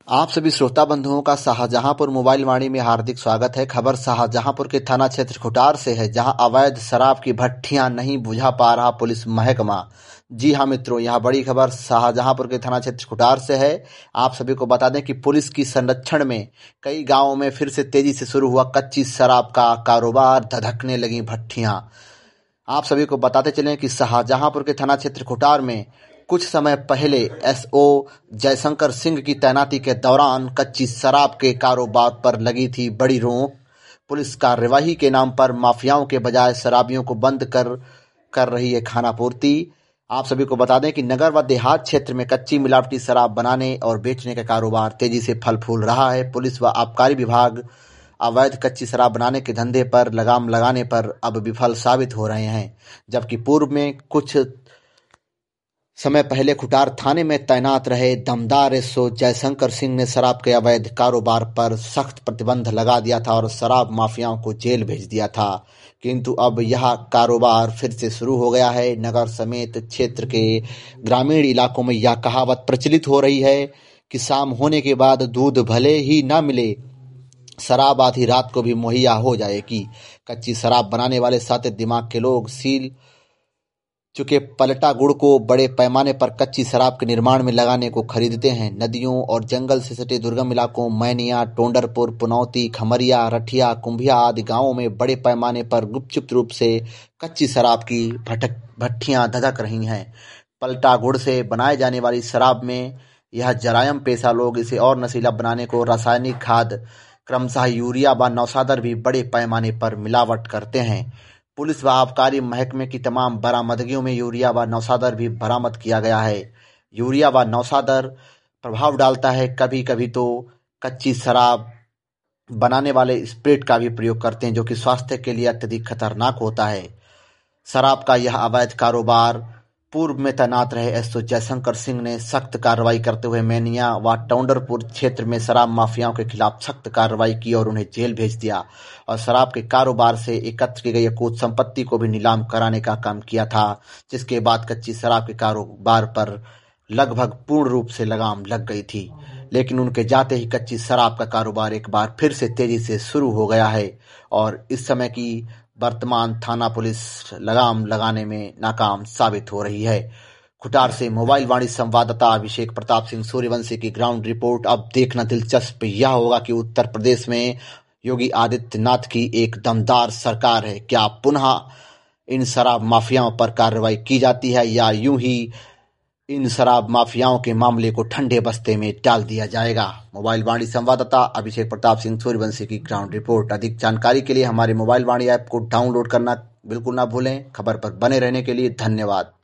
आप सभी श्रोता बंधुओं का शाहजहांपुर मोबाइल वाणी में हार्दिक स्वागत है। खबर शाहजहांपुर के थाना क्षेत्र खुटार से है, जहां अवैध शराब की भट्टियां नहीं बुझा पा रहा पुलिस महकमा। जी हां मित्रों, यह बड़ी खबर शाहजहांपुर के थाना क्षेत्र खुटार से है। आप सभी को बता दें कि पुलिस की संरक्षण में कई गांवों में फिर से तेजी से शुरू हुआ कच्ची शराब का कारोबार, धधकने लगी भट्टियां। आप सभी को बताते चलें कि शाहजहांपुर के थाना क्षेत्र खुटार में कुछ समय पहले एसओ जयशंकर सिंह की तैनाती के दौरान कच्ची शराब के कारोबार पर लगी थी बड़ी रोक। पुलिस कार्यवाही के नाम पर माफियाओं के बजाय शराबियों को बंद कर रही है खानापूर्ति। आप सभी को बता दें कि नगर व देहात क्षेत्र में कच्ची मिलावटी शराब बनाने और बेचने का कारोबार तेजी से फल फूल रहा है। पुलिस व आबकारी विभाग अवैध कच्ची शराब बनाने के धंधे पर लगाम लगाने पर अब विफल साबित हो रहे हैं, जबकि पूर्व में कुछ समय पहले खुटार थाने में तैनात रहे दमदार एसओ जयशंकर सिंह ने शराब के अवैध कारोबार पर सख्त प्रतिबंध लगा दिया था और शराब माफियाओं को जेल भेज दिया था। किंतु अब यह कारोबार फिर से शुरू हो गया है। नगर समेत क्षेत्र के ग्रामीण इलाकों में यह कहावत प्रचलित हो रही है कि शाम होने के बाद दूध भले ही न मिले, शराब आधी रात को भी मुहैया हो जाएगी। कच्ची शराब बनाने वाले साते दिमाग के लोग सील चुके पलटा गुड़ को बड़े पैमाने पर कच्ची शराब के निर्माण में लगाने को खरीदते हैं। नदियों और जंगल से सटे दुर्गम इलाकों मैनिया, टोंडरपुर, पुनौती, खमरिया, रठिया, कुंभिया आदि गांवों में बड़े पैमाने पर गुपचुप रूप से कच्ची शराब की भट्टियां धधक रही हैं। पलटा गुड़ से बनाए जाने वाली शराब में यह जरायम पेशा लोग इसे और नशीला बनाने को रासायनिक खाद क्रमशः यूरिया व नौशादर भी बड़े पैमाने पर मिलावट करते हैं। पुलिस व आबकारी महकमे की तमाम बरामदगियों में यूरिया व नौशादर भी बरामद किया गया है। यूरिया व नौशादर प्रभाव डालता है। कभी कभी तो कच्ची शराब बनाने वाले स्प्रिट का भी प्रयोग करते हैं, जो कि स्वास्थ्य के लिए अत्यधिक खतरनाक होता है। शराब का यह अवैध कारोबार पूर्व में तैनात रहे एसओ जयशंकर सिंह ने सख्त कार्रवाई करते हुए मैनिया व टोंडरपुर क्षेत्र में शराब माफियाओं के खिलाफ सख्त कार्रवाई की और उन्हें जेल भेज दिया और शराब के कारोबार से एकत्र की गई अकूत संपत्ति को भी नीलाम कराने का काम किया था, जिसके बाद कच्ची शराब के कारोबार पर लगभग पूर्ण रूप से लगाम लग गई थी। लेकिन उनके जाते ही कच्ची शराब का कारोबार एक बार फिर से तेजी से शुरू हो गया है और इस समय की वर्तमान थाना पुलिस लगाम लगाने में नाकाम साबित हो रही है। खुटार से मोबाइल वाणी संवाददाता अभिषेक प्रताप सिंह सूर्यवंशी की ग्राउंड रिपोर्ट। अब देखना दिलचस्प यह होगा कि उत्तर प्रदेश में योगी आदित्यनाथ की एक दमदार सरकार है। क्या पुनः इन शराब माफियाओं पर कार्रवाई की जाती है या यूं ही इन शराब माफियाओं के मामले को ठंडे बस्ते में डाल दिया जाएगा। मोबाइल वाणी संवाददाता अभिषेक प्रताप सिंह सूर्यवंशी की ग्राउंड रिपोर्ट। अधिक जानकारी के लिए हमारे मोबाइल वाणी ऐप को डाउनलोड करना बिल्कुल ना भूलें। खबर पर बने रहने के लिए धन्यवाद।